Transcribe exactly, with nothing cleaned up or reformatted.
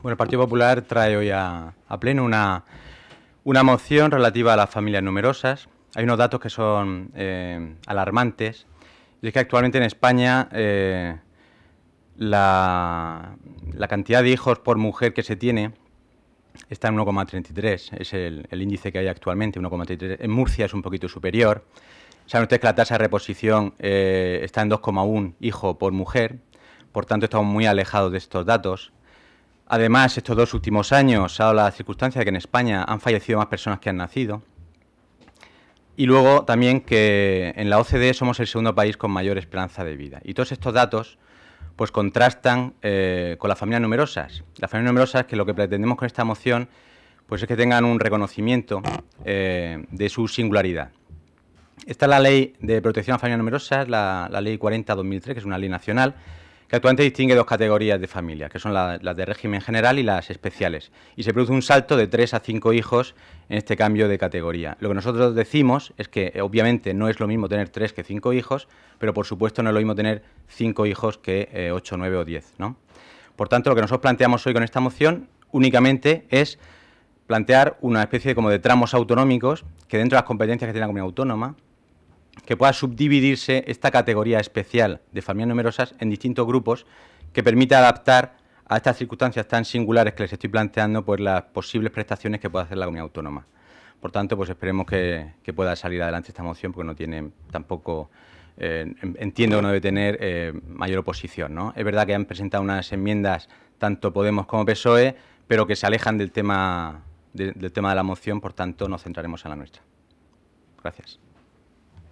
Bueno, el Partido Popular trae hoy a, a pleno una, una moción relativa a las familias numerosas. Hay unos datos que son eh, alarmantes, y es que actualmente en España eh, la, la cantidad de hijos por mujer que se tiene está en uno coma treinta y tres, es el, el índice que hay actualmente, uno coma treinta y tres. En Murcia es un poquito superior. Saben ustedes que la tasa de reposición eh, está en dos coma uno hijo por mujer, por tanto estamos muy alejados de estos datos. Además, estos dos últimos años se ha dado la circunstancia de que en España han fallecido más personas que han nacido. Y luego también que en la O C D E somos el segundo país con mayor esperanza de vida. Y todos estos datos pues contrastan eh, con las familias numerosas. Las familias numerosas, que lo que pretendemos con esta moción pues es que tengan un reconocimiento eh, de su singularidad. Esta es la Ley de Protección a Familias Numerosas, la, la Ley cuarenta barra dos mil tres, que es una ley nacional, que actualmente distingue dos categorías de familias, que son la, las de régimen general y las especiales. Y se produce un salto de tres a cinco hijos en este cambio de categoría. Lo que nosotros decimos es que, eh, obviamente, no es lo mismo tener tres que cinco hijos, pero, por supuesto, no es lo mismo tener cinco hijos que eh, ocho, nueve o diez, ¿no? Por tanto, lo que nosotros planteamos hoy con esta moción únicamente es plantear una especie de, como de tramos autonómicos que, dentro de las competencias que tiene la comunidad autónoma, que pueda subdividirse esta categoría especial de familias numerosas en distintos grupos que permita adaptar a estas circunstancias tan singulares que les estoy planteando pues las posibles prestaciones que pueda hacer la comunidad autónoma. Por tanto, pues esperemos que, que pueda salir adelante esta moción, porque no tiene tampoco, eh, entiendo que no debe tener eh, mayor oposición, ¿no? Es verdad que han presentado unas enmiendas tanto Podemos como P S O E, pero que se alejan del tema, de, del tema de la moción, por tanto nos centraremos en la nuestra. Gracias.